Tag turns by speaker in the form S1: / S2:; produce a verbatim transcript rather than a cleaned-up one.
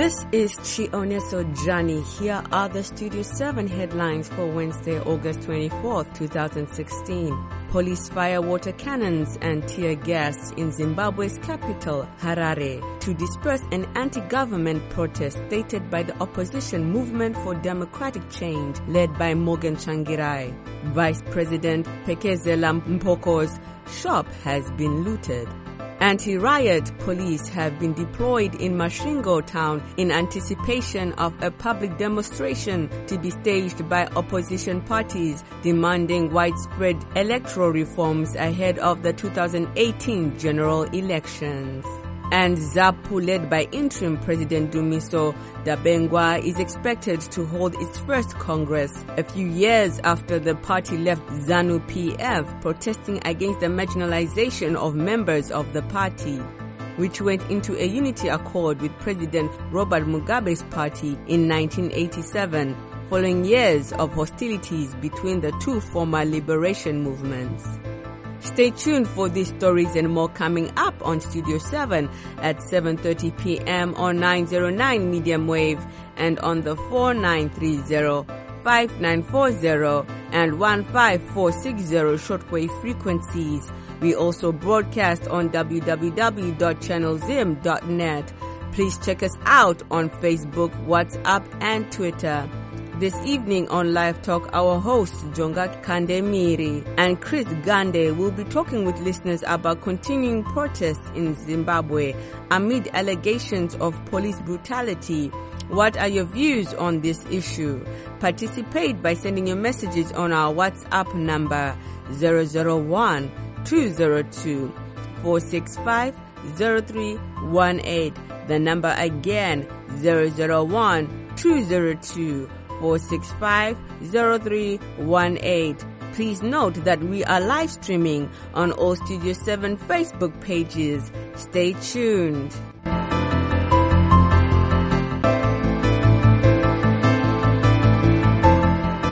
S1: This is Chioneso Johnny. Here are the Studio seven headlines for Wednesday, August twenty-fourth, twenty sixteen. Police fire water cannons and tear gas in Zimbabwe's capital, Harare, to disperse an anti-government protest stated by the opposition Movement for Democratic Change, led by Morgan Tsvangirai. Vice President Phelekezela Mpoko's shop has been looted. Anti-riot police have been deployed in Masvingo town in anticipation of a public demonstration to be staged by opposition parties demanding widespread electoral reforms ahead of the two thousand eighteen general elections. And ZAPU, led by interim President Dumiso Dabengwa, is expected to hold its first Congress a few years after the party left ZANU-P F, protesting against the marginalization of members of the party, which went into a unity accord with President Robert Mugabe's party in nineteen eighty-seven, following years of hostilities between the two former liberation movements. Stay tuned for these stories and more coming up on Studio seven at seven thirty p.m. on nine oh nine medium wave and on the four nine three zero, five nine four zero and one five four six zero shortwave frequencies. We also broadcast on w w w dot channel zim dot net. Please check us out on Facebook, WhatsApp and Twitter. This evening on Live Talk, our hosts Jonga Kandemiri and Chris Gande will be talking with listeners about continuing protests in Zimbabwe amid allegations of police brutality. What are your views on this issue? Participate by sending your messages on our WhatsApp number zero zero one, two zero two, four six five, zero three one eight. The number again zero zero one, two zero two, four six five, zero three one eight. Please note that we are live streaming on all Studio seven Facebook pages. Stay tuned.